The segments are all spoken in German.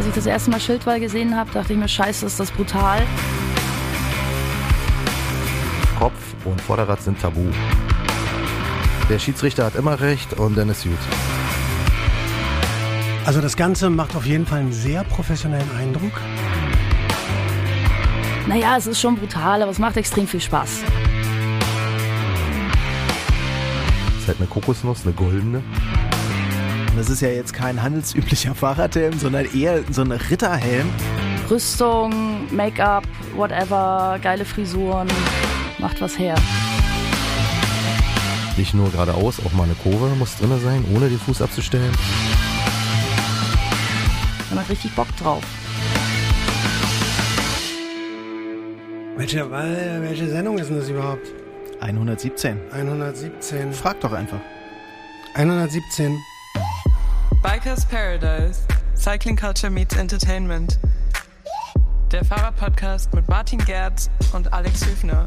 Als ich das erste Mal Schildwall gesehen habe, dachte ich mir, scheiße, ist das brutal. Kopf und Vorderrad sind tabu. Der Schiedsrichter hat immer recht und dann ist gut. Also das Ganze macht auf jeden Fall einen sehr professionellen Eindruck. Naja, es ist schon brutal, aber es macht extrem viel Spaß. Das ist halt eine Kokosnuss, eine goldene. Das ist ja jetzt kein handelsüblicher Fahrradhelm, sondern eher so ein Ritterhelm. Rüstung, Make-up, whatever, geile Frisuren, macht was her. Nicht nur geradeaus, auch mal eine Kurve muss drin sein, ohne den Fuß abzustellen. Man hat richtig Bock drauf. Welche Sendung ist denn das überhaupt? 117. 117. Frag doch einfach. 117. Bikers Paradise. Cycling Culture meets Entertainment. Der Fahrradpodcast mit Martin Gerz und Alex Hüfner.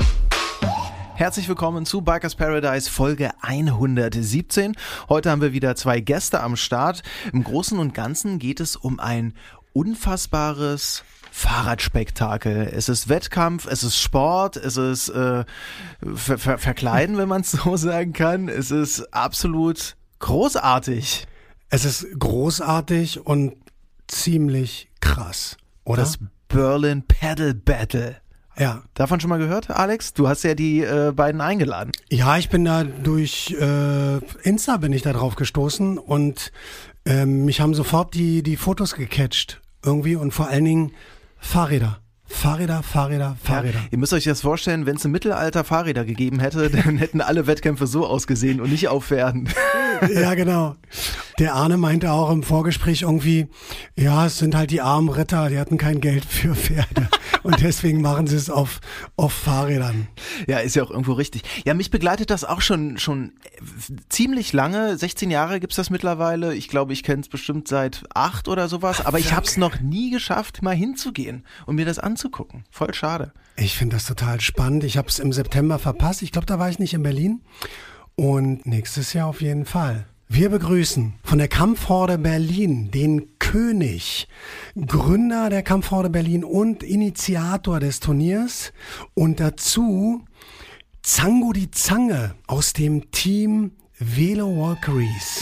Herzlich willkommen zu Bikers Paradise Folge 117. Heute haben wir wieder 2 Gäste am Start. Im Großen und Ganzen geht es um ein unfassbares Fahrradspektakel. Es ist Wettkampf, es ist Sport, es ist Verkleiden, wenn man es so sagen kann. Es ist absolut großartig. Es ist großartig und ziemlich krass, oder? Das Berlin Pedal Battle. Ja. Davon schon mal gehört, Alex? Du hast ja die beiden eingeladen. Ja, ich bin da durch Insta bin ich da drauf gestoßen und mich haben sofort die Fotos gecatcht irgendwie und vor allen Dingen Fahrräder. Fahrräder. Ja, ihr müsst euch das vorstellen, wenn es im Mittelalter Fahrräder gegeben hätte, dann hätten alle Wettkämpfe so ausgesehen und nicht auf Pferden. Ja, genau. Der Arne meinte auch im Vorgespräch irgendwie, ja, es sind halt die armen Ritter, die hatten kein Geld für Pferde und deswegen machen sie es auf Fahrrädern. Ja, ist ja auch irgendwo richtig. Ja, mich begleitet das auch schon ziemlich lange. 16 Jahre gibt's das mittlerweile. Ich glaube, ich kenne es bestimmt seit 8 oder sowas, aber ich habe es noch nie geschafft, mal hinzugehen und mir das anzugucken. Voll schade. Ich finde das total spannend. Ich habe es im September verpasst. Ich glaube, da war ich nicht in Berlin. Und nächstes Jahr auf jeden Fall. Wir begrüßen von der Kampfhorde Berlin den König, Gründer der Kampfhorde Berlin und Initiator des Turniers. Und dazu Zango die Zange aus dem Team Velo Valkyries.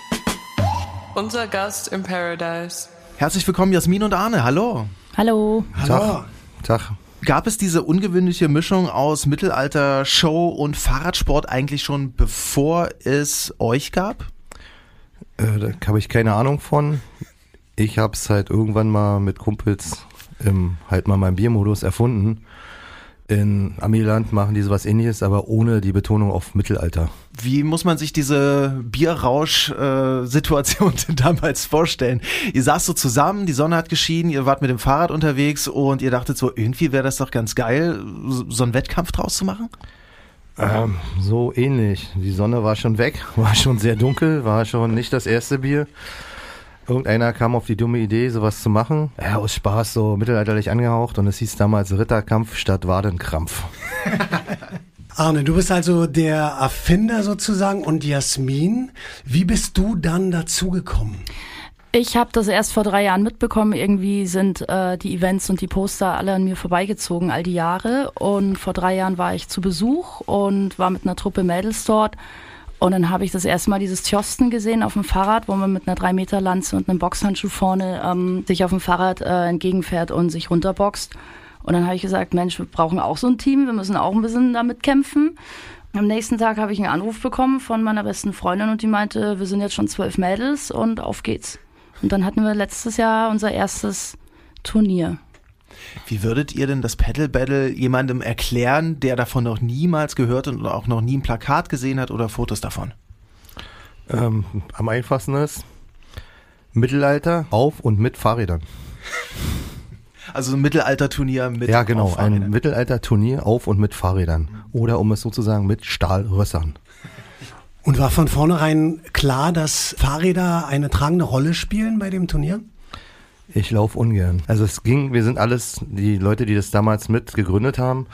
Unser Gast im Paradise. Herzlich willkommen, Jasmin und Arne. Hallo. Hallo. Hallo. Tag. Gab es diese ungewöhnliche Mischung aus Mittelalter, Show und Fahrradsport eigentlich schon bevor es euch gab? Da habe ich keine Ahnung von. Ich habe es halt irgendwann mal mit Kumpels halt mal meinem Biermodus erfunden. In Amiland machen die sowas Ähnliches, aber ohne die Betonung auf Mittelalter. Wie muss man sich diese Bierrausch-Situation damals vorstellen? Ihr saßt so zusammen, die Sonne hat geschienen, ihr wart mit dem Fahrrad unterwegs und ihr dachtet so, irgendwie wäre das doch ganz geil, so einen Wettkampf draus zu machen? So ähnlich. Die Sonne war schon weg, war schon sehr dunkel, war schon nicht das erste Bier. Irgendeiner kam auf die dumme Idee, sowas zu machen. Ja, aus Spaß, so mittelalterlich angehaucht und es hieß damals Ritterkampf statt Wadenkrampf. Arne, du bist also der Erfinder sozusagen und Jasmin, wie bist du dann dazugekommen? Ich habe das erst vor 3 Jahren mitbekommen. Irgendwie sind die Events und die Poster alle an mir vorbeigezogen, all die Jahre. Und vor 3 Jahren war ich zu Besuch und war mit einer Truppe Mädels dort. Und dann habe ich das erste Mal dieses Tjosten gesehen auf dem Fahrrad, wo man mit einer 3-Meter-Lanze und einem Boxhandschuh vorne sich auf dem Fahrrad entgegenfährt und sich runterboxt. Und dann habe ich gesagt, Mensch, wir brauchen auch so ein Team, wir müssen auch ein bisschen damit kämpfen. Am nächsten Tag habe ich einen Anruf bekommen von meiner besten Freundin und die meinte, wir sind jetzt schon 12 Mädels und auf geht's. Und dann hatten wir letztes Jahr unser erstes Turnier. Wie würdet ihr denn das Pedal Battle jemandem erklären, der davon noch niemals gehört und auch noch nie ein Plakat gesehen hat oder Fotos davon? Am einfachsten ist Mittelalter auf und mit Fahrrädern. Also ein Mittelalterturnier mit Ja, genau, Fahrrädern. ein Mittelalterturnier auf und mit Fahrrädern. Oder um es sozusagen mit Stahlrössern. Und war von vornherein klar, dass Fahrräder eine tragende Rolle spielen bei dem Turnier? Ich laufe ungern. Also wir sind alles die Leute, die das damals mit gegründet haben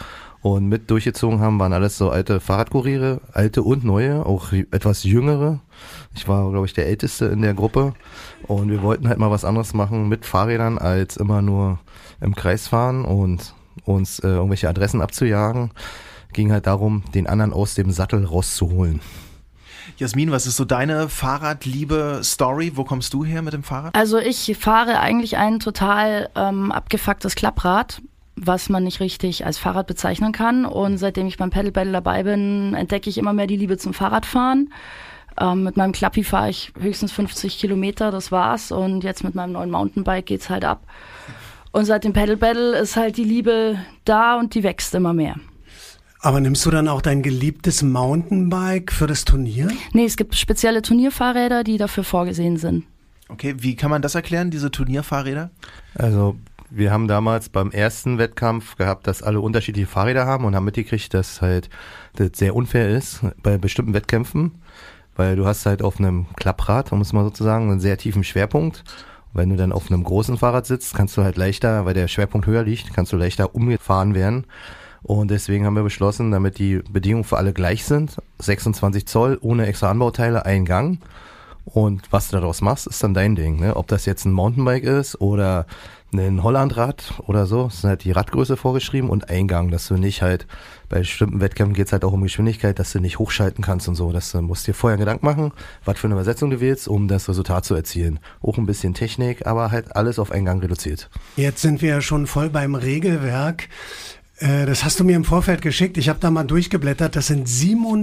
Und mit durchgezogen haben, waren alles so alte Fahrradkuriere, alte und neue, auch etwas jüngere. Ich war, glaube ich, der Älteste in der Gruppe. Und wir wollten halt mal was anderes machen mit Fahrrädern, als immer nur im Kreis fahren und uns irgendwelche Adressen abzujagen. Ging halt darum, den anderen aus dem Sattel rauszuholen. Jasmin, was ist so deine Fahrradliebe-Story? Wo kommst du her mit dem Fahrrad? Also ich fahre eigentlich ein total abgefucktes Klapprad, was man nicht richtig als Fahrrad bezeichnen kann. Und seitdem ich beim Pedal Battle dabei bin, entdecke ich immer mehr die Liebe zum Fahrradfahren. Mit meinem Klappi fahre ich höchstens 50 Kilometer, das war's. Und jetzt mit meinem neuen Mountainbike geht's halt ab. Und seit dem Pedal Battle ist halt die Liebe da und die wächst immer mehr. Aber nimmst du dann auch dein geliebtes Mountainbike für das Turnier? Nee, es gibt spezielle Turnierfahrräder, die dafür vorgesehen sind. Okay, wie kann man das erklären, diese Turnierfahrräder? Also wir haben damals beim ersten Wettkampf gehabt, dass alle unterschiedliche Fahrräder haben und haben mitgekriegt, dass halt das sehr unfair ist bei bestimmten Wettkämpfen, weil du hast halt auf einem Klapprad, um es mal so zu sagen, einen sehr tiefen Schwerpunkt. Wenn du dann auf einem großen Fahrrad sitzt, kannst du halt leichter, weil der Schwerpunkt höher liegt, kannst du leichter umgefahren werden. Und deswegen haben wir beschlossen, damit die Bedingungen für alle gleich sind, 26 Zoll ohne extra Anbauteile, ein Gang. Und was du daraus machst, ist dann dein Ding. Ne? Ob das jetzt ein Mountainbike ist oder ein Hollandrad oder so, ist halt die Radgröße vorgeschrieben und Eingang, dass du nicht halt, bei bestimmten Wettkämpfen geht es halt auch um Geschwindigkeit, dass du nicht hochschalten kannst und so. Du musst dir vorher Gedanken machen, was für eine Übersetzung du wählst, um das Resultat zu erzielen. Auch ein bisschen Technik, aber halt alles auf einen Gang reduziert. Jetzt sind wir ja schon voll beim Regelwerk. Das hast du mir im Vorfeld geschickt. Ich habe da mal durchgeblättert. Das sind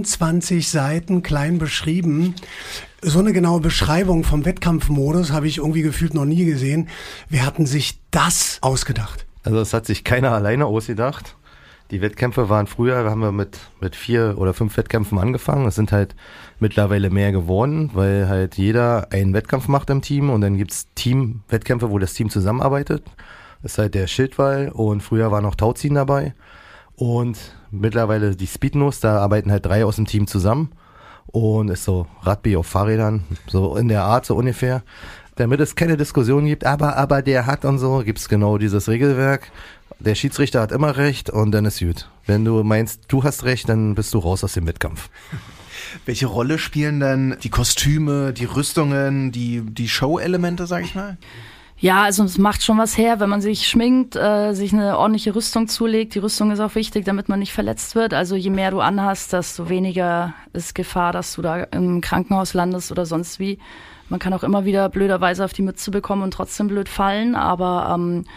27 Seiten klein beschrieben. So eine genaue Beschreibung vom Wettkampfmodus habe ich irgendwie gefühlt noch nie gesehen. Wer hatten sich das ausgedacht? Also das hat sich keiner alleine ausgedacht. Die Wettkämpfe waren früher, haben wir mit 4 oder 5 Wettkämpfen angefangen. Es sind halt mittlerweile mehr geworden, weil halt jeder einen Wettkampf macht im Team und dann gibt's Team-Wettkämpfe, wo das Team zusammenarbeitet. Das ist halt der Schildwall und früher war noch Tauziehen dabei und mittlerweile die Speednos, da arbeiten halt 3 aus dem Team zusammen und ist so Rugby auf Fahrrädern, so in der Art, so ungefähr. Damit es keine Diskussion gibt, aber der hat und so, gibt's genau dieses Regelwerk. Der Schiedsrichter hat immer recht und dann ist gut. Wenn du meinst, du hast recht, dann bist du raus aus dem Wettkampf. Welche Rolle spielen dann die Kostüme, die Rüstungen, die Show-Elemente, sag ich mal? Ja, also es macht schon was her, wenn man sich schminkt, sich eine ordentliche Rüstung zulegt. Die Rüstung ist auch wichtig, damit man nicht verletzt wird. Also je mehr du anhast, desto weniger ist Gefahr, dass du da im Krankenhaus landest oder sonst wie. Man kann auch immer wieder blöderweise auf die Mütze bekommen und trotzdem blöd fallen. Aber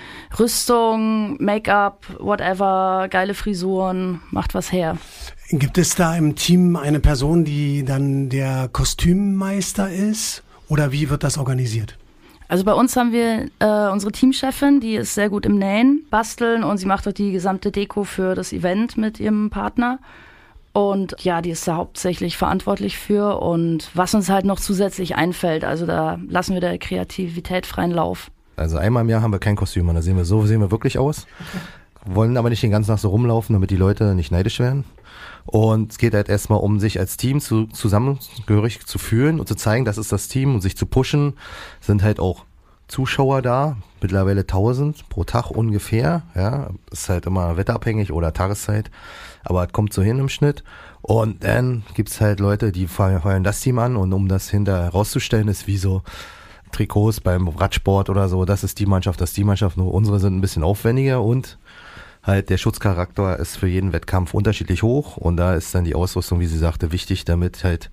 Rüstung, Make-up, whatever, geile Frisuren, macht was her. Gibt es da im Team eine Person, die dann der Kostümmeister ist? Oder wie wird das organisiert? Also bei uns haben wir unsere Teamchefin, die ist sehr gut im Nähen, Basteln und sie macht auch die gesamte Deko für das Event mit ihrem Partner. Und ja, die ist da hauptsächlich verantwortlich für und was uns halt noch zusätzlich einfällt, also da lassen wir der Kreativität freien Lauf. Also einmal im Jahr haben wir kein Kostüm an, so sehen wir wirklich aus. Wollen aber nicht den ganzen Tag so rumlaufen, damit die Leute nicht neidisch werden. Und es geht halt erstmal um sich als Team zusammengehörig zu fühlen und zu zeigen, das ist das Team und sich zu pushen. Sind halt auch Zuschauer da, mittlerweile 1000 pro Tag ungefähr. Ja, ist halt immer wetterabhängig oder Tageszeit, aber es kommt so hin im Schnitt. Und dann gibt's halt Leute, die feuern das Team an und um das hinterher herauszustellen, ist wie so Trikots beim Radsport oder so, das ist die Mannschaft, nur unsere sind ein bisschen aufwendiger und halt der Schutzcharakter ist für jeden Wettkampf unterschiedlich hoch und da ist dann die Ausrüstung, wie sie sagte, wichtig, damit halt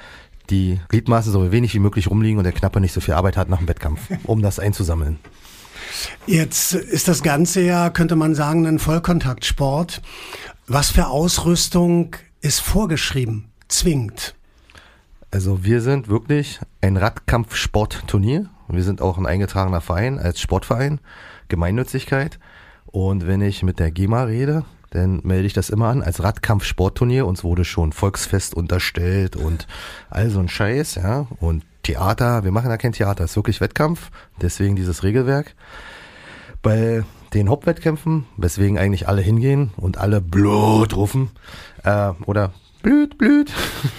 die Gliedmaßen so wenig wie möglich rumliegen und der Knapper nicht so viel Arbeit hat nach dem Wettkampf, um das einzusammeln. Jetzt ist das Ganze ja, könnte man sagen, ein Vollkontaktsport. Was für Ausrüstung ist vorgeschrieben, zwingend? Also wir sind wirklich ein Radkampfsportturnier. Wir sind auch ein eingetragener Verein als Sportverein, Gemeinnützigkeit. Und wenn ich mit der GEMA rede, dann melde ich das immer an als Radkampfsportturnier. Uns wurde schon Volksfest unterstellt und all so ein Scheiß, ja. Und Theater, wir machen da kein Theater, es ist wirklich Wettkampf, deswegen dieses Regelwerk. Bei den Hauptwettkämpfen, weswegen eigentlich alle hingehen und alle Blut rufen, oder Blüt,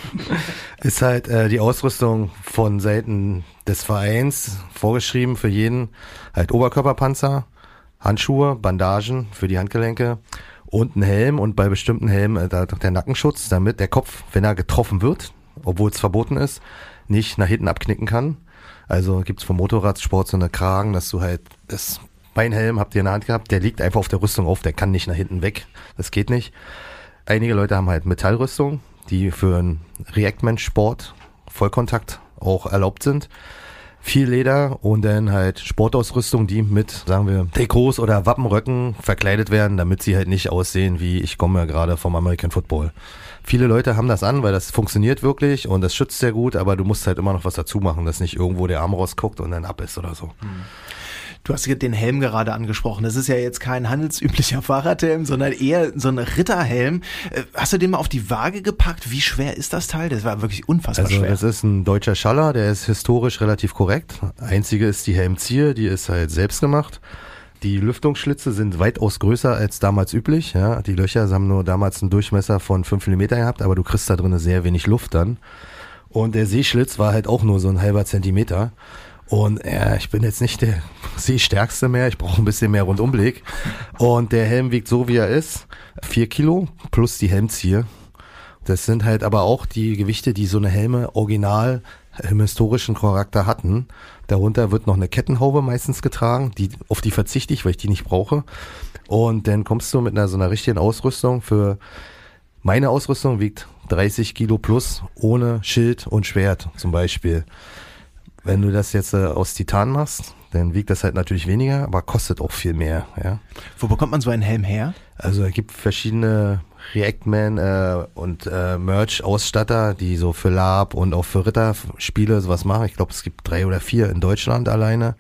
ist halt die Ausrüstung von Seiten des Vereins vorgeschrieben für jeden, halt Oberkörperpanzer, Handschuhe, Bandagen für die Handgelenke und ein Helm und bei bestimmten Helmen der Nackenschutz, damit der Kopf, wenn er getroffen wird, obwohl es verboten ist, nicht nach hinten abknicken kann. Also gibt's vom Motorradsport so eine Kragen, dass du halt, mein Helm habt ihr in der Hand gehabt, der liegt einfach auf der Rüstung auf, der kann nicht nach hinten weg. Das geht nicht. Einige Leute haben halt Metallrüstung, die für einen Reactment-Sport, Vollkontakt auch erlaubt sind. Viel Leder und dann halt Sportausrüstung, die mit, sagen wir, Trikots oder Wappenröcken verkleidet werden, damit sie halt nicht aussehen wie, ich komme ja gerade vom American Football. Viele Leute haben das an, weil das funktioniert wirklich und das schützt sehr gut, aber du musst halt immer noch was dazu machen, dass nicht irgendwo der Arm rausguckt und dann ab ist oder so. Du hast den Helm gerade angesprochen. Das ist ja jetzt kein handelsüblicher Fahrradhelm, sondern eher so ein Ritterhelm. Hast du den mal auf die Waage gepackt? Wie schwer ist das Teil? Das war wirklich unfassbar schwer. Das ist ein deutscher Schaller, der ist historisch relativ korrekt. Einzige ist die Helmzier, die ist halt selbst gemacht. Die Lüftungsschlitze sind weitaus größer als damals üblich. Ja, die Löcher haben nur damals einen Durchmesser von 5 mm gehabt, aber du kriegst da drin sehr wenig Luft dann. Und der Sehschlitz war halt auch nur so ein halber Zentimeter. Und ich bin jetzt nicht der Sehstärkste mehr, ich brauche ein bisschen mehr Rundumblick. Und der Helm wiegt so, wie er ist, 4 Kilo plus die Helmzier. Das sind halt aber auch die Gewichte, die so eine Helme original im historischen Charakter hatten. Darunter wird noch eine Kettenhaube meistens getragen, auf die verzichte ich, weil ich die nicht brauche. Und dann kommst du mit so einer richtigen Ausrüstung meine Ausrüstung wiegt 30 Kilo plus ohne Schild und Schwert zum Beispiel. Wenn du das jetzt aus Titan machst, dann wiegt das halt natürlich weniger, aber kostet auch viel mehr. Ja. Wo bekommt man so einen Helm her? Also es gibt verschiedene Reactman und Merch-Ausstatter, die so für Lab und auch für Ritterspiele sowas machen. Ich glaube, es gibt 3 oder 4 in Deutschland alleine.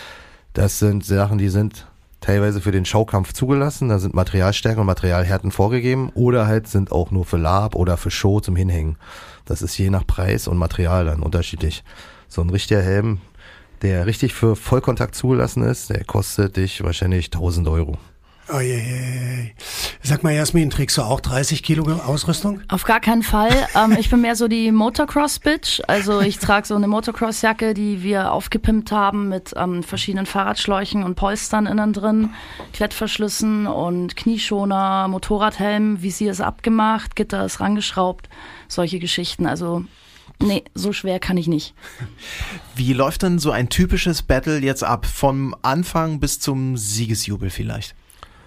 Das sind Sachen, die sind teilweise für den Schaukampf zugelassen. Da sind Materialstärken und Materialhärten vorgegeben oder halt sind auch nur für Lab oder für Show zum Hinhängen. Das ist je nach Preis und Material dann unterschiedlich. So ein richtiger Helm, der richtig für Vollkontakt zugelassen ist, der kostet dich wahrscheinlich 1.000 Euro. Oh je. Sag mal, Jasmin, trägst du auch 30 Kilo Ausrüstung? Auf gar keinen Fall. Ich bin mehr so die Motocross-Bitch. Also ich trage so eine Motocross-Jacke, die wir aufgepimpt haben mit verschiedenen Fahrradschläuchen und Polstern innen drin, Klettverschlüssen und Knieschoner, Motorradhelm, Visier ist abgemacht, Gitter ist rangeschraubt, solche Geschichten. Also nee, so schwer kann ich nicht. Wie läuft denn so ein typisches Battle jetzt ab? Vom Anfang bis zum Siegesjubel vielleicht?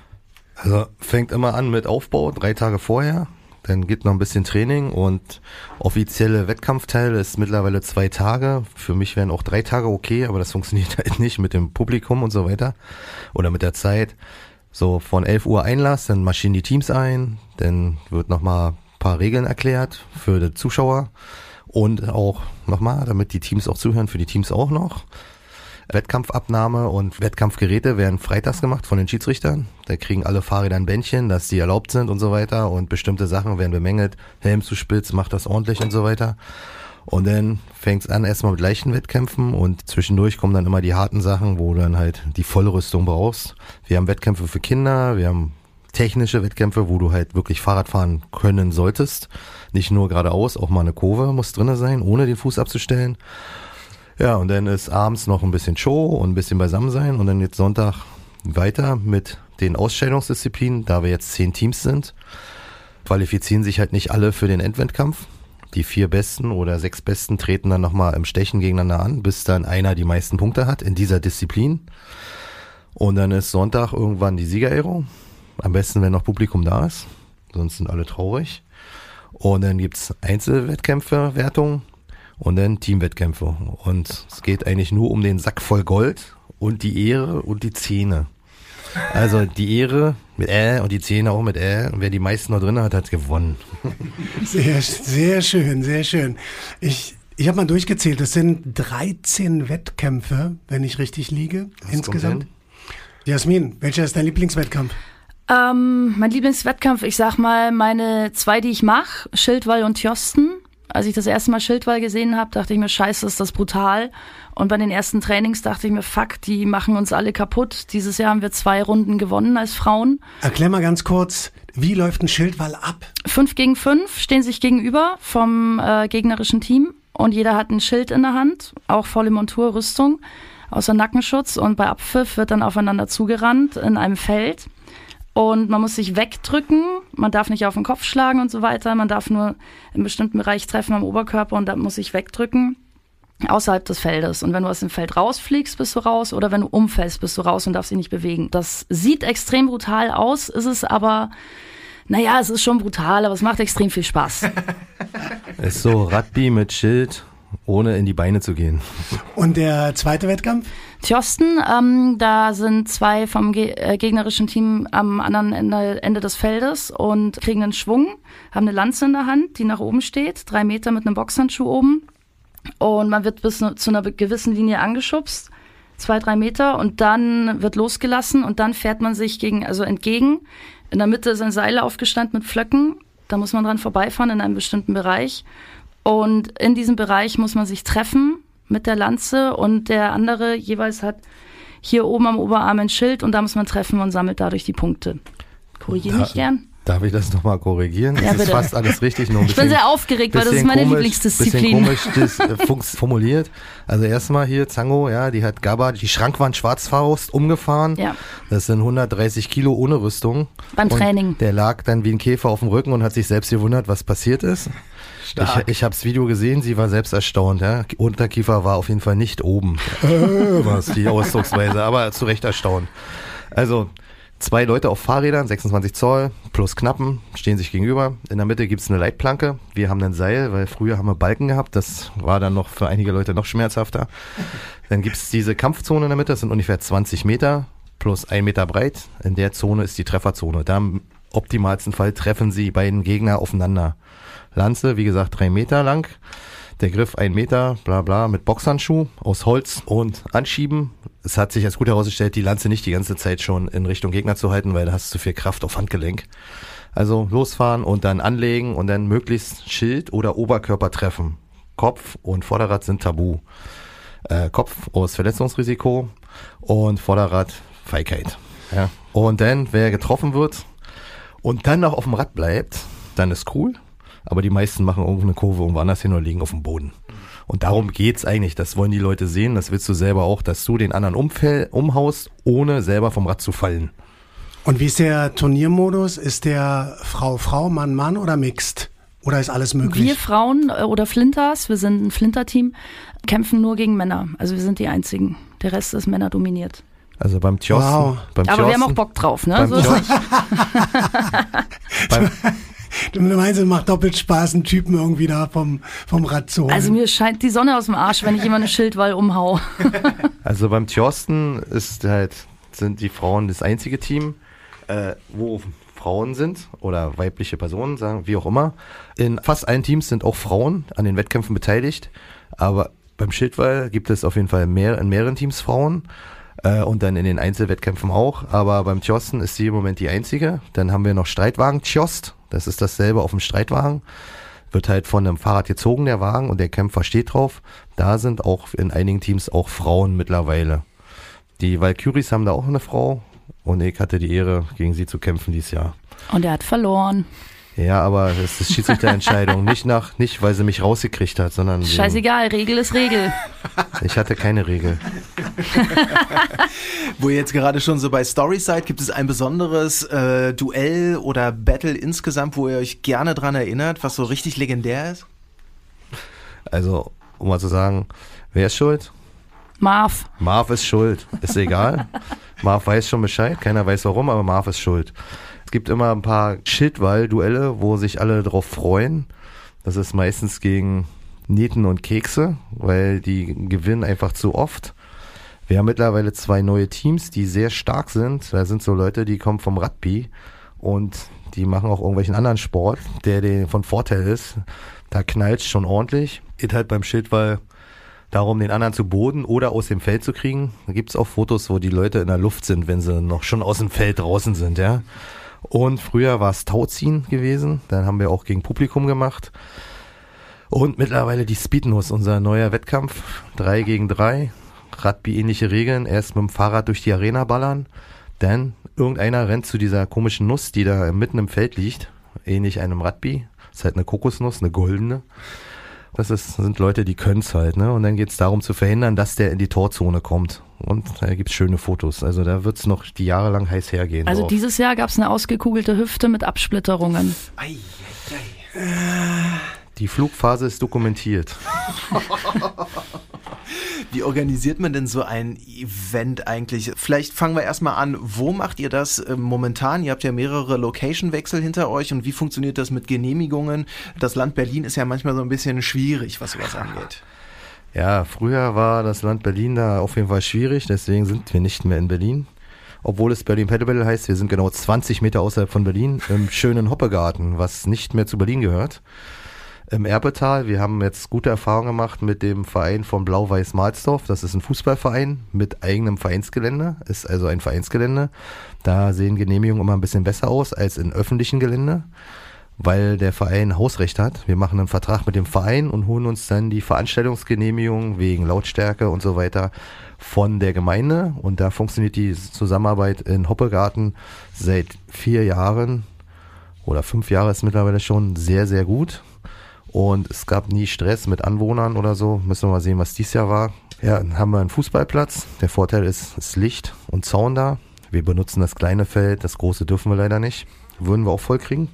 Also fängt immer an mit Aufbau, 3 Tage vorher. Dann gibt noch ein bisschen Training und offizielle Wettkampfteile ist mittlerweile 2 Tage. Für mich wären auch 3 Tage okay, aber das funktioniert halt nicht mit dem Publikum und so weiter. Oder mit der Zeit. So von 11 Uhr Einlass, dann marschieren die Teams ein. Dann wird nochmal ein paar Regeln erklärt für die Zuschauer. Und auch nochmal, damit die Teams auch zuhören, für die Teams auch noch. Wettkampfabnahme und Wettkampfgeräte werden freitags gemacht von den Schiedsrichtern. Da kriegen alle Fahrräder ein Bändchen, dass die erlaubt sind und so weiter. Und bestimmte Sachen werden bemängelt. Helm zu spitz, macht das ordentlich und so weiter. Und dann fängt es an erstmal mit leichten Wettkämpfen und zwischendurch kommen dann immer die harten Sachen, wo du dann halt die Vollrüstung brauchst. Wir haben Wettkämpfe für Kinder, wir haben technische Wettkämpfe, wo du halt wirklich Fahrrad fahren können solltest. Nicht nur geradeaus, auch mal eine Kurve muss drinne sein, ohne den Fuß abzustellen. Ja, und dann ist abends noch ein bisschen Show und ein bisschen beisammen sein und dann jetzt Sonntag weiter mit den Ausstellungsdisziplinen, da wir jetzt 10 Teams sind. Qualifizieren sich halt nicht alle für den Endwettkampf. Die 4 Besten oder 6 Besten treten dann nochmal im Stechen gegeneinander an, bis dann einer die meisten Punkte hat in dieser Disziplin. Und dann ist Sonntag irgendwann die Siegerehrung. Am besten, wenn noch Publikum da ist. Sonst sind alle traurig. Und dann gibt's Einzelwettkämpfe, Wertung und dann Teamwettkämpfe. Und es geht eigentlich nur um den Sack voll Gold und die Ehre und die Zähne. Also die Ehre mit und die Zähne auch mit Und wer die meisten noch drin hat, hat gewonnen. Sehr, sehr schön, sehr schön. Ich habe mal durchgezählt, es sind 13 Wettkämpfe, wenn ich richtig liege, Das insgesamt. Jasmin, welcher ist dein Lieblingswettkampf? Mein Lieblingswettkampf, ich sag mal, meine 2, die ich mache, Schildwall und Tjosten. Als ich das erste Mal Schildwall gesehen habe, dachte ich mir, scheiße, ist das brutal. Und bei den ersten Trainings dachte ich mir, fuck, die machen uns alle kaputt. Dieses Jahr haben wir 2 Runden gewonnen als Frauen. Erklär mal ganz kurz, wie läuft ein Schildwall ab? 5 gegen 5 stehen sich gegenüber vom gegnerischen Team und jeder hat ein Schild in der Hand, auch volle Montur, Rüstung, außer Nackenschutz. Und bei Abpfiff wird dann aufeinander zugerannt in einem Feld. und man muss sich wegdrücken. Man darf nicht auf den Kopf schlagen und so weiter. Man darf nur im bestimmten Bereich treffen am Oberkörper und da muss sich wegdrücken. Außerhalb des Feldes. Und wenn du aus dem Feld rausfliegst, bist du raus. Oder wenn du umfällst, bist du raus und darfst dich nicht bewegen. Das sieht extrem brutal aus, ist es aber, naja, es ist schon brutal, aber es macht extrem viel Spaß. Ist so Rugby mit Schild, ohne in die Beine zu gehen. Und der zweite Wettkampf? Tjosten, da sind 2 vom gegnerischen Team am anderen Ende des Feldes und kriegen einen Schwung, haben eine Lanze in der Hand, die nach oben steht, 3 Meter mit einem Boxhandschuh oben. Und man wird bis zu einer gewissen Linie angeschubst, 2-3 Meter, und dann wird losgelassen und dann fährt man sich entgegen. In der Mitte ist ein Seil aufgestanden mit Pflöcken, da muss man dran vorbeifahren in einem bestimmten Bereich. Und in diesem Bereich muss man sich treffen mit der Lanze und der andere jeweils hat hier oben am Oberarm ein Schild und da muss man treffen und sammelt dadurch die Punkte. Korrigiere mich gern. Darf ich das nochmal korrigieren? Ja, das ist fast alles richtig. Nur ich bin sehr aufgeregt, weil das ist meine Lieblingsdisziplin. Bisschen komisch formuliert. Also erstmal hier Zango, ja, die hat Gabba die Schrankwand Schwarzfaust umgefahren. Ja. Das sind 130 Kilo ohne Rüstung. Beim Training. Der lag dann wie ein Käfer auf dem Rücken und hat sich selbst gewundert, was passiert ist. Ich habe das Video gesehen, sie war selbst erstaunt. Ja. Unterkiefer war auf jeden Fall nicht oben. Was die Ausdrucksweise, aber zu Recht erstaunt. Also 2 Leute auf Fahrrädern, 26 Zoll, plus Knappen, stehen sich gegenüber. In der Mitte gibt's eine Leitplanke. Wir haben ein Seil, weil früher haben wir Balken gehabt. Das war dann noch für einige Leute noch schmerzhafter. Dann gibt's diese Kampfzone in der Mitte, das sind ungefähr 20 Meter, plus 1 Meter breit. In der Zone ist die Trefferzone. Da im optimalsten Fall treffen sie beiden Gegner aufeinander. Lanze, wie gesagt, 3 Meter lang. Der Griff 1 Meter, bla bla, mit Boxhandschuh aus Holz und anschieben. Es hat sich als gut herausgestellt, die Lanze nicht die ganze Zeit schon in Richtung Gegner zu halten, weil da hast du zu viel Kraft auf Handgelenk. Also losfahren und dann anlegen und dann möglichst Schild oder Oberkörper treffen. Kopf und Vorderrad sind tabu. Kopf aus Verletzungsrisiko und Vorderrad Feigheit. Ja. Und dann, wer getroffen wird und dann noch auf dem Rad bleibt, dann ist cool. Aber die meisten machen irgendeine Kurve irgendwo anders hin oder liegen auf dem Boden. Und darum geht's eigentlich. Das wollen die Leute sehen. Das willst du selber auch, dass du den anderen umhaust, ohne selber vom Rad zu fallen. Und wie ist der Turniermodus? Ist der Frau, Mann oder mixed? Oder ist alles möglich? Wir Frauen oder Flinters, wir sind ein Flinter-Team, kämpfen nur gegen Männer. Also wir sind die Einzigen. Der Rest ist männerdominiert. Also beim Tjosten. Wow. Aber wir haben auch Bock drauf, ne? Beim So ist nicht. Du meinst, es macht doppelt Spaß, einen Typen irgendwie da vom Rad zu holen. Also mir scheint die Sonne aus dem Arsch, wenn ich immer eine Schildwall umhau. Also beim Tjosten sind die Frauen das einzige Team, wo Frauen sind oder weibliche Personen, sagen wie auch immer. In fast allen Teams sind auch Frauen an den Wettkämpfen beteiligt, aber beim Schildwall gibt es auf jeden Fall in mehreren Teams Frauen. Und dann in den Einzelwettkämpfen auch, aber beim Tjosten ist sie im Moment die einzige. Dann haben wir noch Streitwagen-Tjost, das ist dasselbe auf dem Streitwagen, wird halt von einem Fahrrad gezogen, der Wagen, und der Kämpfer steht drauf. Da sind auch in einigen Teams auch Frauen mittlerweile. Die Valkyries haben da auch eine Frau und ich hatte die Ehre, gegen sie zu kämpfen dieses Jahr. Und er hat verloren. Ja, aber das ist Schiedsrichterentscheidung. Nicht, weil sie mich rausgekriegt hat, sondern... Scheißegal, Regel ist Regel. Ich hatte keine Regel. Wo ihr jetzt gerade schon so bei Story seid, gibt es ein besonderes Duell oder Battle insgesamt, wo ihr euch gerne dran erinnert, was so richtig legendär ist? Also, um mal zu sagen, wer ist schuld? Marv. Marv ist schuld, ist egal. Marv weiß schon Bescheid, keiner weiß warum, aber Marv ist schuld. Es gibt immer ein paar Schildwall-Duelle, wo sich alle drauf freuen. Das ist meistens gegen Nieten und Kekse, weil die gewinnen einfach zu oft. Wir haben mittlerweile 2 neue Teams, die sehr stark sind. Da sind so Leute, die kommen vom Rugby und die machen auch irgendwelchen anderen Sport, der von Vorteil ist. Da knallt schon ordentlich. Geht halt beim Schildwall darum, den anderen zu Boden oder aus dem Feld zu kriegen. Da gibt's auch Fotos, wo die Leute in der Luft sind, wenn sie noch schon aus dem Feld draußen sind, ja. Und früher war es Tauziehen gewesen, dann haben wir auch gegen Publikum gemacht. Und mittlerweile die Speednuss, unser neuer Wettkampf, 3 gegen 3, Rugby-ähnliche Regeln, erst mit dem Fahrrad durch die Arena ballern, dann irgendeiner rennt zu dieser komischen Nuss, die da mitten im Feld liegt, ähnlich einem Rugby, ist halt eine Kokosnuss, eine goldene. Sind Leute, die können's halt, ne? Und dann geht's darum zu verhindern, dass der in die Torzone kommt. und da gibt's schöne Fotos. Also da wird's noch die Jahre lang heiß hergehen. Also drauf. dieses Jahr gab es eine ausgekugelte Hüfte mit Absplitterungen. Die Flugphase ist dokumentiert. Wie organisiert man denn so ein Event eigentlich? Vielleicht fangen wir erstmal an. Wo macht ihr das momentan? Ihr habt ja mehrere Location-Wechsel hinter euch und wie funktioniert das mit Genehmigungen? Das Land Berlin ist ja manchmal so ein bisschen schwierig, was sowas angeht. Ja, früher war das Land Berlin da auf jeden Fall schwierig, deswegen sind wir nicht mehr in Berlin. Obwohl es Berlin Petrobel heißt, wir sind genau 20 Meter außerhalb von Berlin im schönen Hoppegarten, was nicht mehr zu Berlin gehört. Im Erpetal, wir haben jetzt gute Erfahrungen gemacht mit dem Verein von Blau-Weiß-Mahlsdorf. Das ist ein Fußballverein mit eigenem Vereinsgelände, ist also ein Vereinsgelände. Da sehen Genehmigungen immer ein bisschen besser aus als in öffentlichen Gelände, weil der Verein Hausrecht hat. Wir machen einen Vertrag mit dem Verein und holen uns dann die Veranstaltungsgenehmigung wegen Lautstärke und so weiter von der Gemeinde. Und da funktioniert die Zusammenarbeit in Hoppegarten seit 4 Jahren oder 5 Jahre ist mittlerweile schon sehr, sehr gut. Und es gab nie Stress mit Anwohnern oder so. Müssen wir mal sehen, was dieses Jahr war. Ja, dann haben wir einen Fußballplatz. Der Vorteil ist Licht und Zaun da. Wir benutzen das kleine Feld, das große dürfen wir leider nicht. Würden wir auch voll kriegen.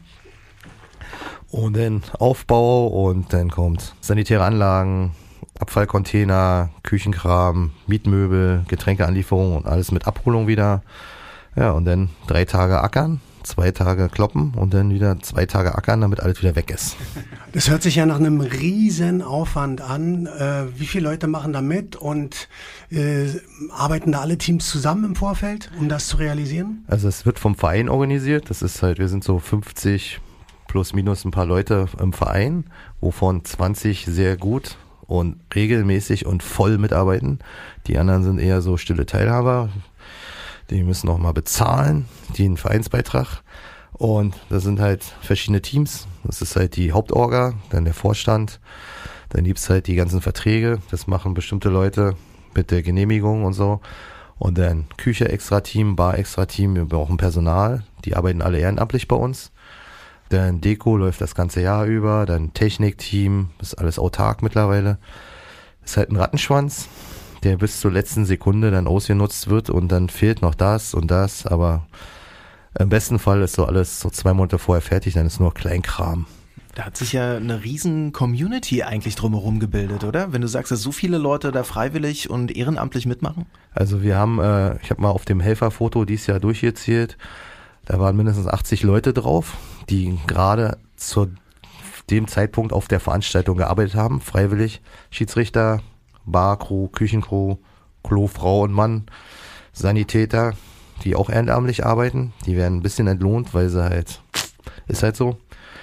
Und dann Aufbau und dann kommt sanitäre Anlagen, Abfallcontainer, Küchenkram, Mietmöbel, Getränkeanlieferung und alles mit Abholung wieder. Ja, und dann 3 Tage ackern, 2 Tage kloppen und dann wieder 2 Tage ackern, damit alles wieder weg ist. Das hört sich ja nach einem riesen Aufwand an. Wie viele Leute machen da mit und arbeiten da alle Teams zusammen im Vorfeld, um das zu realisieren? Also es wird vom Verein organisiert. Das ist halt, wir sind so 50 plus minus ein paar Leute im Verein, wovon 20 sehr gut und regelmäßig und voll mitarbeiten. Die anderen sind eher so stille Teilhaber. Die müssen auch mal bezahlen, den Vereinsbeitrag. Und das sind halt verschiedene Teams. Das ist halt die Hauptorga, dann der Vorstand. Dann gibt's halt die ganzen Verträge. Das machen bestimmte Leute mit der Genehmigung und so. Und dann Küche extra Team, Bar extra Team. Wir brauchen Personal. Die arbeiten alle ehrenamtlich bei uns. Dann Deko läuft das ganze Jahr über. Dann Technikteam, ist alles autark mittlerweile. Ist halt ein Rattenschwanz, der bis zur letzten Sekunde dann ausgenutzt wird und dann fehlt noch das und das, aber im besten Fall ist so alles so 2 Monate vorher fertig, dann ist nur Kleinkram. Da hat sich ja eine riesen Community eigentlich drumherum gebildet, oder? Wenn du sagst, dass so viele Leute da freiwillig und ehrenamtlich mitmachen? Also wir haben, ich habe mal auf dem Helferfoto dieses Jahr durchgezählt, da waren mindestens 80 Leute drauf, die gerade zu dem Zeitpunkt auf der Veranstaltung gearbeitet haben, freiwillig, Schiedsrichter, Barcrew, Küchencrew, Klo, Frau und Mann, Sanitäter, die auch ehrenamtlich arbeiten. Die werden ein bisschen entlohnt, weil sie halt, ist halt so.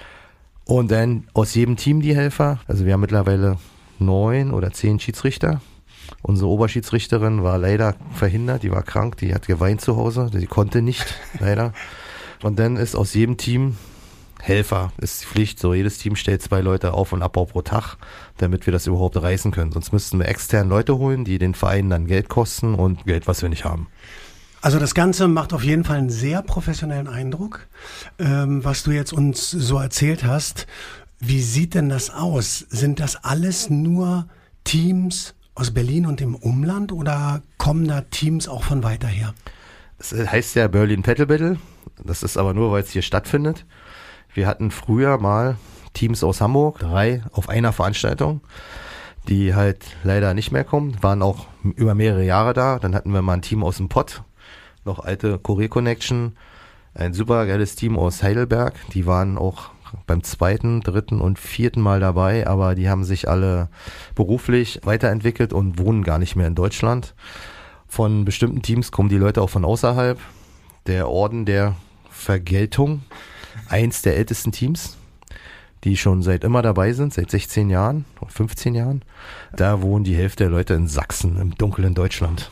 Und dann aus jedem Team die Helfer. Also wir haben mittlerweile 9 oder 10 Schiedsrichter. Unsere Oberschiedsrichterin war leider verhindert, die war krank, die hat geweint zu Hause, die konnte nicht, leider. Und dann ist aus jedem Team Helfer, ist die Pflicht, so jedes Team stellt 2 Leute auf und Abbau pro Tag, damit wir das überhaupt reißen können. Sonst müssten wir extern Leute holen, die den Verein dann Geld kosten und Geld, was wir nicht haben. Also das Ganze macht auf jeden Fall einen sehr professionellen Eindruck, was du jetzt uns so erzählt hast. Wie sieht denn das aus? Sind das alles nur Teams aus Berlin und dem Umland oder kommen da Teams auch von weiter her? Es heißt ja Berlin Paddle Battle, das ist aber nur, weil es hier stattfindet. Wir hatten früher mal Teams aus Hamburg, 3 auf einer Veranstaltung, die halt leider nicht mehr kommen, waren auch über mehrere Jahre da. Dann hatten wir mal ein Team aus dem Pott, noch alte Korea Connection, ein super geiles Team aus Heidelberg, die waren auch beim 2., 3. und 4. Mal dabei, aber die haben sich alle beruflich weiterentwickelt und wohnen gar nicht mehr in Deutschland. Von bestimmten Teams kommen die Leute auch von außerhalb. Der Orden der Vergeltung, eins der ältesten Teams, die schon seit immer dabei sind, seit 16 Jahren oder 15 Jahren. Da wohnen die Hälfte der Leute in Sachsen, im dunklen Deutschland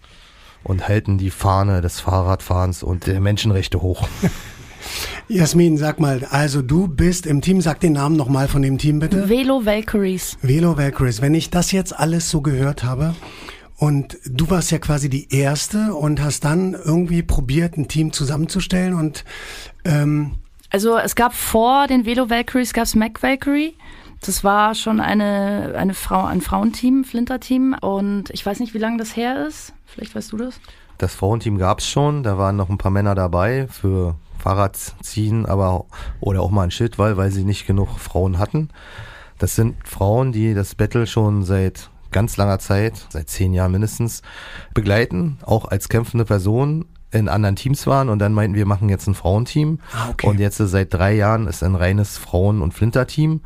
und halten die Fahne des Fahrradfahrens und der Menschenrechte hoch. Jasmin, sag mal, also du bist im Team, sag den Namen nochmal von dem Team bitte. Velo Valkyries. Velo Valkyries. Wenn ich das jetzt alles so gehört habe und du warst ja quasi die Erste und hast dann irgendwie probiert, ein Team zusammenzustellen und also es gab vor den Velo Valkyries, gab's Mac Valkyrie. Das war schon ein Frauenteam, Flinter-Team. Und ich weiß nicht, wie lange das her ist. Vielleicht weißt du das? Das Frauenteam gab es schon. Da waren noch ein paar Männer dabei für Fahrradziehen, oder auch mal ein Schildwall, weil sie nicht genug Frauen hatten. Das sind Frauen, die das Battle schon seit ganz langer Zeit, seit 10 Jahren mindestens, begleiten, auch als kämpfende Person in anderen Teams waren und dann meinten wir machen jetzt ein Frauenteam. Okay. Und jetzt seit 3 Jahren ist ein reines Frauen- und Flinter-Team.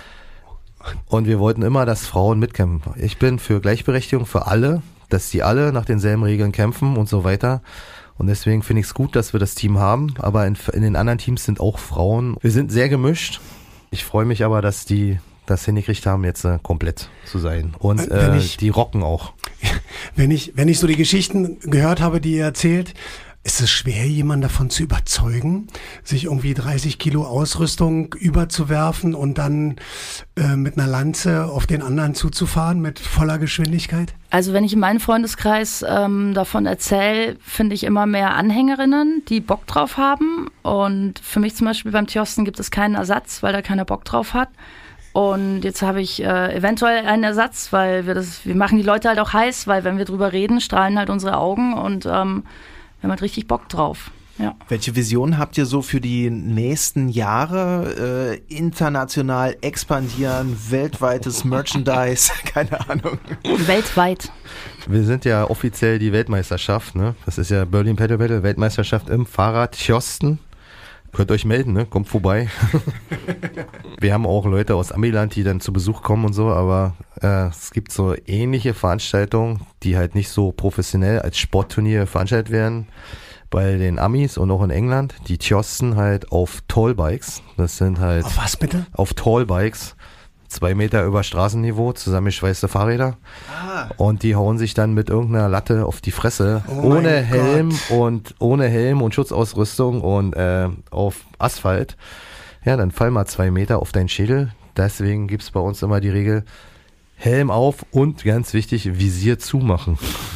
Und wir wollten immer, dass Frauen mitkämpfen. Ich bin für Gleichberechtigung für alle, dass die alle nach denselben Regeln kämpfen und so weiter. Und deswegen finde ich es gut, dass wir das Team haben. Aber in den anderen Teams sind auch Frauen. Wir sind sehr gemischt. Ich freue mich aber, dass die das hingekriegt haben, jetzt komplett zu sein. Und die rocken auch. Wenn ich so die Geschichten gehört habe, die ihr erzählt, ist es schwer, jemanden davon zu überzeugen, sich irgendwie 30 Kilo Ausrüstung überzuwerfen und dann mit einer Lanze auf den anderen zuzufahren mit voller Geschwindigkeit? Also wenn ich in meinem Freundeskreis davon erzähle, finde ich immer mehr Anhängerinnen, die Bock drauf haben. Und für mich zum Beispiel beim Tjosten gibt es keinen Ersatz, weil da keiner Bock drauf hat. Und jetzt habe ich eventuell einen Ersatz, weil wir machen die Leute halt auch heiß, weil wenn wir drüber reden, strahlen halt unsere Augen und wir haben halt richtig Bock drauf. Ja. Welche Vision habt ihr so für die nächsten Jahre? International expandieren, weltweites Merchandise, keine Ahnung. Weltweit. Wir sind ja offiziell die Weltmeisterschaft, ne? Das ist ja Berlin Paddle Battle, Weltmeisterschaft im Fahrrad-Tjosten. Könnt euch melden, ne? Kommt vorbei. Wir haben auch Leute aus Amiland, die dann zu Besuch kommen und so, aber es gibt so ähnliche Veranstaltungen, die halt nicht so professionell als Sportturnier veranstaltet werden. Bei den Amis und auch in England, die Tjosten halt auf Tallbikes. Das sind halt... Auf was bitte? Auf Tallbikes. 2 Meter über Straßenniveau, zusammengeschweißte Fahrräder. Und die hauen sich dann mit irgendeiner Latte auf die Fresse, ohne Helm und Schutzausrüstung und auf Asphalt. Ja, dann fall mal 2 Meter auf deinen Schädel. Deswegen gibt's bei uns immer die Regel, Helm auf und ganz wichtig, Visier zumachen.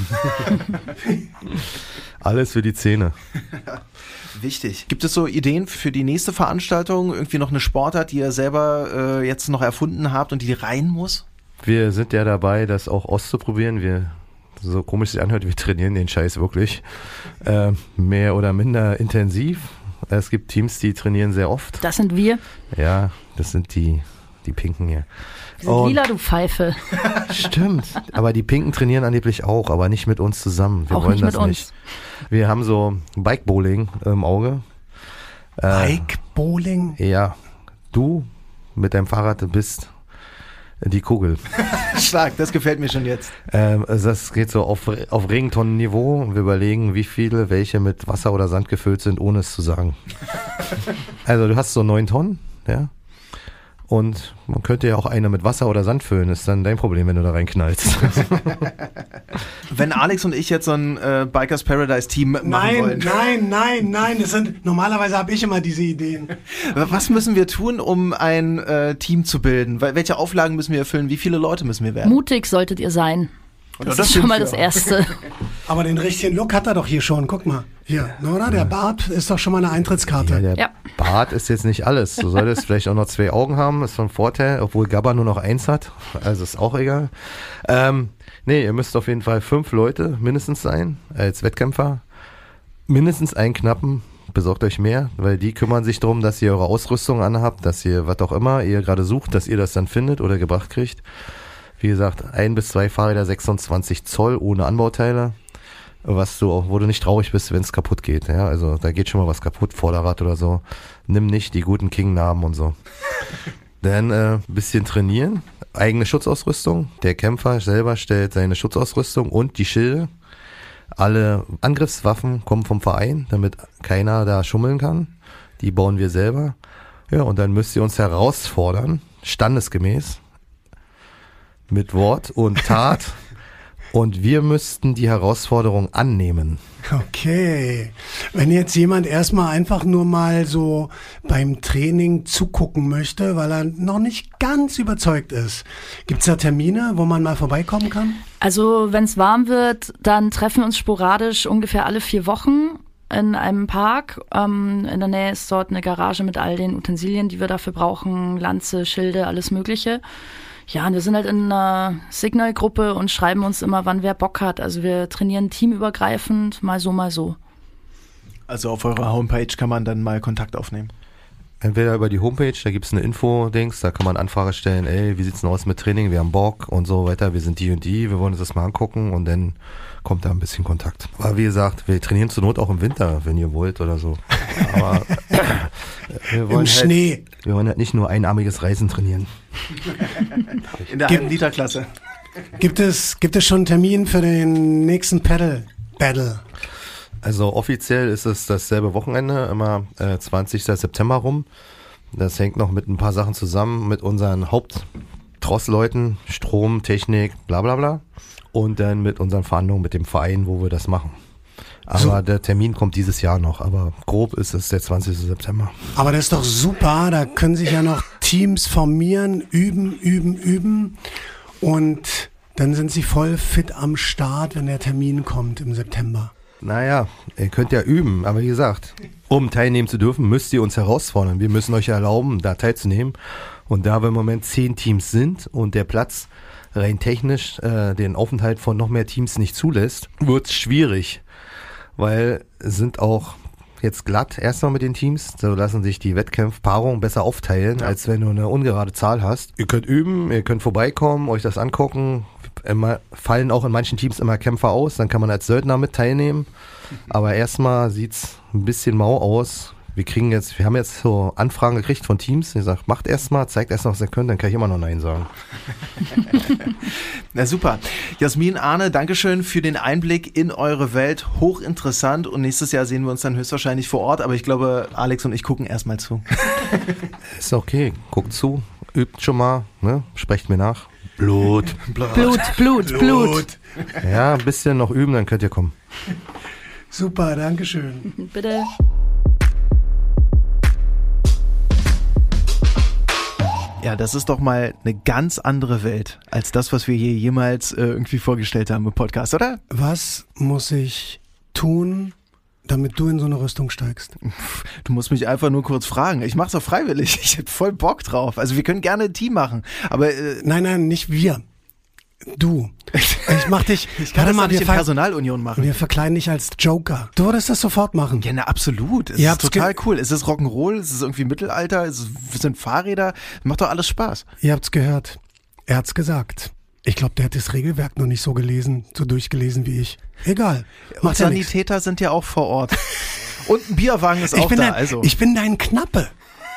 Alles für die Zähne. Wichtig. Gibt es so Ideen für die nächste Veranstaltung? Irgendwie noch eine Sportart, die ihr selber jetzt noch erfunden habt und die rein muss? Wir sind ja dabei, das auch auszuprobieren. So komisch sich anhört, wir trainieren den Scheiß wirklich mehr oder minder intensiv. Es gibt Teams, die trainieren sehr oft. Das sind wir. Ja, das sind die Pinken hier. Wir sind lila, du Pfeife. Stimmt, aber die Pinken trainieren angeblich auch, aber nicht mit uns zusammen. Wir auch wollen nicht das mit nicht. uns. Wir haben so Bike-Bowling im Auge. Bike-Bowling? Ja, du mit deinem Fahrrad bist die Kugel. Stark, das gefällt mir schon jetzt. Das geht so auf Regentonnenniveau. Wir überlegen, welche mit Wasser oder Sand gefüllt sind, ohne es zu sagen. Also du hast so 9 Tonnen, ja. Und man könnte ja auch eine mit Wasser oder Sand füllen, ist dann dein Problem, wenn du da reinknallst. Wenn Alex und ich jetzt so ein Bikers Paradise Team machen wollen. Nein. Normalerweise habe ich immer diese Ideen. Was müssen wir tun, um ein Team zu bilden? Welche Auflagen müssen wir erfüllen? Wie viele Leute müssen wir werden? Mutig solltet ihr sein. Das ist schon mal das Erste. Aber den richtigen Look hat er doch hier schon. Guck mal. Hier, oder? Der Bart ist doch schon mal eine Eintrittskarte. Ja, der Bart ist jetzt nicht alles. Du solltest vielleicht auch noch 2 Augen haben. Ist von Vorteil, obwohl Gabba nur noch 1 hat. Also ist auch egal. Nee, ihr müsst auf jeden Fall 5 Leute mindestens sein als Wettkämpfer. Mindestens einen Knappen. Besorgt euch mehr, weil die kümmern sich darum, dass ihr eure Ausrüstung anhabt, dass ihr, was auch immer ihr gerade sucht, dass ihr das dann findet oder gebracht kriegt. Wie gesagt, 1 bis 2 Fahrräder, 26 Zoll ohne Anbauteile, wo du nicht traurig bist, wenn es kaputt geht. Ja, also da geht schon mal was kaputt, Vorderrad oder so. Nimm nicht die guten King-Namen und so. Dann bisschen trainieren, eigene Schutzausrüstung. Der Kämpfer selber stellt seine Schutzausrüstung und die Schilde. Alle Angriffswaffen kommen vom Verein, damit keiner da schummeln kann. Die bauen wir selber. Ja, und dann müsst ihr uns herausfordern, standesgemäß, mit Wort und Tat. Und wir müssten die Herausforderung annehmen. Okay. Wenn jetzt jemand erstmal einfach nur mal so beim Training zugucken möchte, weil er noch nicht ganz überzeugt ist, gibt's da Termine, wo man mal vorbeikommen kann? Also wenn es warm wird, dann treffen wir uns sporadisch ungefähr alle 4 Wochen. in einem Park. In der Nähe ist dort eine Garage mit all den Utensilien, die wir dafür brauchen. Lanze, Schilde, alles Mögliche. Ja, und wir sind halt in einer Signal-Gruppe und schreiben uns immer, wann wer Bock hat. Also wir trainieren teamübergreifend, mal so, mal so. Also auf eurer Homepage kann man dann mal Kontakt aufnehmen? Entweder über die Homepage, da gibt's eine Info-Dings, da kann man Anfrage stellen, ey, wie sieht's denn aus mit Training, wir haben Bock und so weiter, wir sind die und die, wir wollen uns das mal angucken und dann kommt da ein bisschen Kontakt. Aber wie gesagt, wir trainieren zur Not auch im Winter, wenn ihr wollt oder so. Aber wir wollen im Schnee. Wir wollen halt nicht nur einarmiges Reisen trainieren. In der halben Literklasse. Gibt es schon einen Termin für den nächsten Paddle-Battle? Also offiziell ist es dasselbe Wochenende, immer 20. September rum. Das hängt noch mit ein paar Sachen zusammen, mit unseren Haupttrossleuten, Strom, Technik, bla bla bla. Und dann mit unseren Verhandlungen mit dem Verein, wo wir das machen. Aber der Termin kommt dieses Jahr noch, aber grob ist es der 20. September. Aber das ist doch super, da können sich ja noch Teams formieren, üben. Und dann sind sie voll fit am Start, wenn der Termin kommt im September. Naja, ihr könnt ja üben, aber wie gesagt, um teilnehmen zu dürfen, müsst ihr uns herausfordern. Wir müssen euch erlauben, da teilzunehmen. Und da wir im Moment 10 Teams sind und der Platz rein technisch den Aufenthalt von noch mehr Teams nicht zulässt, wird es schwierig, weil es sind auch jetzt glatt erstmal mit den Teams, so lassen sich die Wettkampfpaarungen besser aufteilen, als wenn du eine ungerade Zahl hast. Ihr könnt üben, ihr könnt vorbeikommen, euch das angucken. Fallen auch in manchen Teams immer Kämpfer aus, dann kann man als Söldner mit teilnehmen. Aber erstmal sieht's ein bisschen mau aus. Wir haben jetzt so Anfragen gekriegt von Teams, die sagen, macht erstmal, zeigt erstmal, was ihr könnt, dann kann ich immer noch Nein sagen. Na super. Jasmin, Arne, Dankeschön für den Einblick in eure Welt. Hochinteressant und nächstes Jahr sehen wir uns dann höchstwahrscheinlich vor Ort, aber ich glaube, Alex und ich gucken erstmal zu. Ist okay, guckt zu, übt schon mal, ne? Sprecht mir nach. Blut. Ja, ein bisschen noch üben, dann könnt ihr kommen. Super, Dankeschön. Bitte. Ja, das ist doch mal eine ganz andere Welt als das, was wir hier jemals irgendwie vorgestellt haben im Podcast, oder? Was muss ich tun, damit du in so eine Rüstung steigst? Du musst mich einfach nur kurz fragen. Ich mach's auch freiwillig. Ich hab voll Bock drauf. Also wir können gerne ein Team machen, aber Nein, nicht wir. Du. Ich mach dich. Ich kann das mal nicht in Personalunion machen. Wir verkleiden dich als Joker. Du würdest das sofort machen. Ja, na absolut. Es ist total cool. Es ist Rock'n'Roll, es ist irgendwie Mittelalter, es sind Fahrräder. Macht doch alles Spaß. Ihr habt's gehört. Er hat's gesagt. Ich glaube, der hat das Regelwerk noch nicht so durchgelesen wie ich. Egal. Und Sanitäter sind ja auch vor Ort. Und ein Bierwagen ist auch da. Ich bin dein Knappe.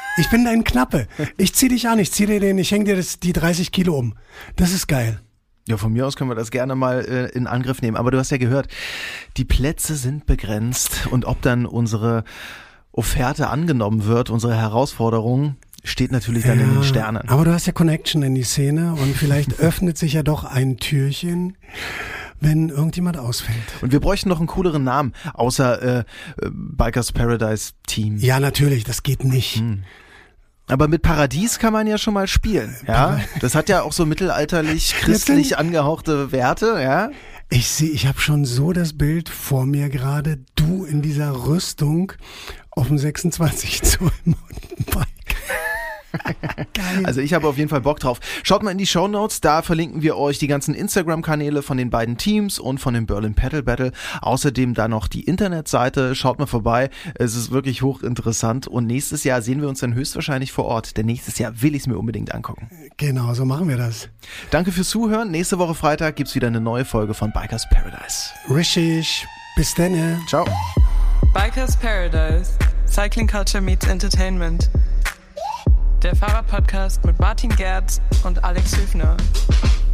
Ich zieh dich an, ich häng dir die 30 Kilo um. Das ist geil. Ja, von mir aus können wir das gerne mal in Angriff nehmen. Aber du hast ja gehört, die Plätze sind begrenzt. Und ob dann unsere Offerte angenommen wird, unsere Herausforderung, steht natürlich dann in den Sternen. Aber du hast ja Connection in die Szene und vielleicht öffnet sich ja doch ein Türchen, wenn irgendjemand ausfällt. Und wir bräuchten noch einen cooleren Namen, außer Bikers Paradise Team. Ja, natürlich, das geht nicht. Aber mit Paradies kann man ja schon mal spielen, ja? Das hat ja auch so mittelalterlich-christlich angehauchte Werte, ja? Ich habe schon so das Bild vor mir gerade, du in dieser Rüstung auf dem 26 Zoll Mountainbike. Geil. Also ich habe auf jeden Fall Bock drauf. Schaut mal in die Shownotes, da verlinken wir euch die ganzen Instagram-Kanäle von den beiden Teams und von dem Berlin Paddle Battle. Außerdem da noch die Internetseite, schaut mal vorbei. Es ist wirklich hochinteressant und nächstes Jahr sehen wir uns dann höchstwahrscheinlich vor Ort, denn nächstes Jahr will ich es mir unbedingt angucken. Genau, so machen wir das. Danke fürs Zuhören. Nächste Woche Freitag gibt's wieder eine neue Folge von Bikers Paradise. Richtig. Bis dann. Ciao. Bikers Paradise. Cycling Culture meets Entertainment. Der Fahrrad-Podcast mit Martin Gerz und Alex Hüfner.